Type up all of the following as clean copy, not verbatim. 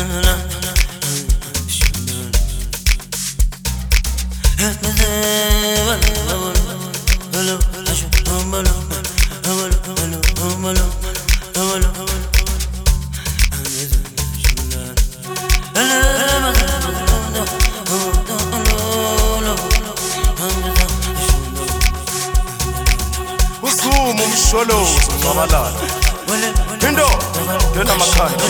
Usumu msholozo ngabalala into yona makhanda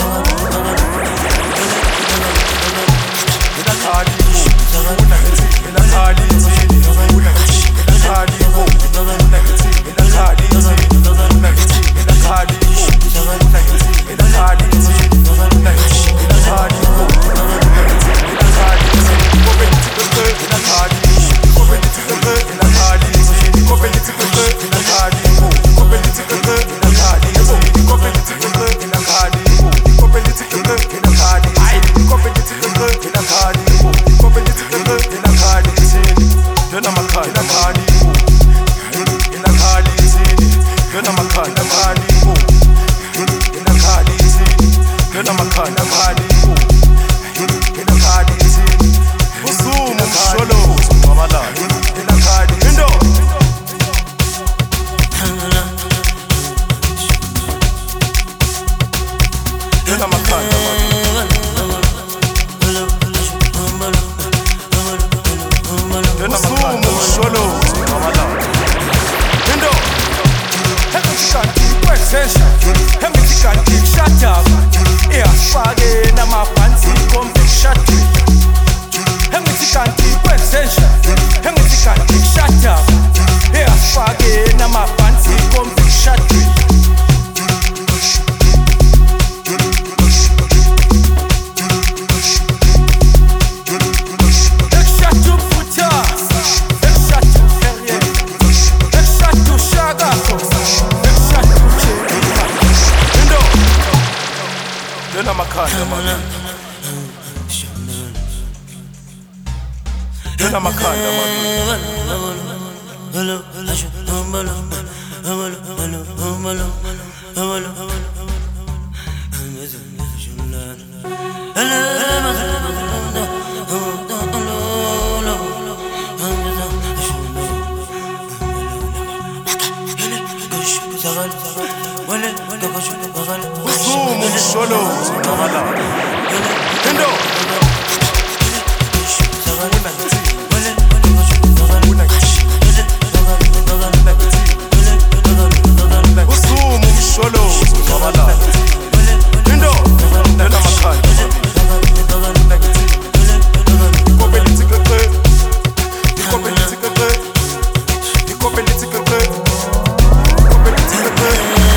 inakhali una ngithi inakhali izini una ngithi inakhali una ngithi inakhali izini una ngithi inakhali una ngithi inakhali izini una ngithi inakhali inakhali izini kopelithi kophe inakhali kopelithi kophe inakhali izini kopelithi kophe inakhali kopelithi kophe inakhali izini kopelithi kophe inakhali kopelithi kophe inakhali kopelithi kophe inakhali kopelithi kophe inakhali izini yona makhanda inakhali inakhali izini yona makhanda inakhali inakhali izini yona makhanda inakhali inakhali izini usumu msholozo ngabalala inakhali into yona makhanda usumu msholozo ngabalala into Kanti kwesesha Hemithi kanti shut up Iyafake namaphansi kombe shut Hemithi kanti kwesesha Hemithi kanti shut up Iyafake namaphansi kombe shut yona makhanda yona makhanda usumu msholozo ngabalala into usumu msholozo ngabalala into yona makhanda kopelithi kophe kopelithi kophe kopelithi kophe kopelithi kophe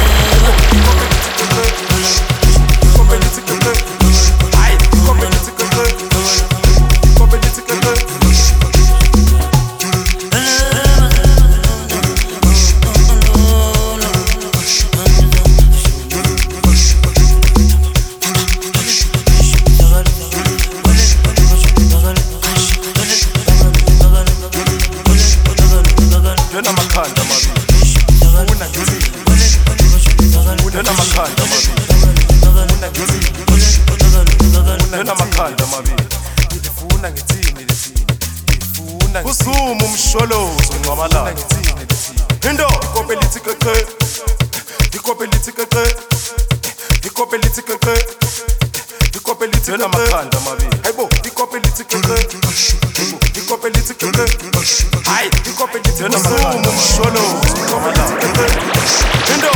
yona makhanda una ngithi yona makhanda una ngithi yona makhanda ngifuna ngithini lethini ngifuna usumu msholozo ngabalala ngithini lethini into kopelithi keqe ikopelithi keqe ikopelithi keqe ikopelithi yona makhanda hayibo ikopelithi keqe ikopelithi keqe hayi ikopelithi yona makhanda msholozo ngabalala into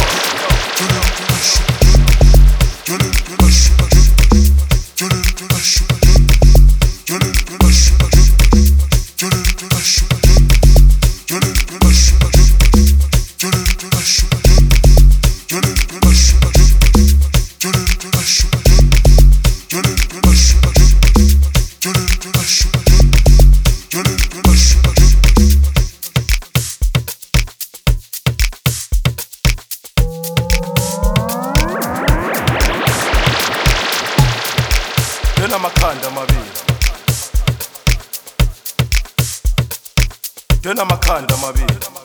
yona makhanda yona makhanda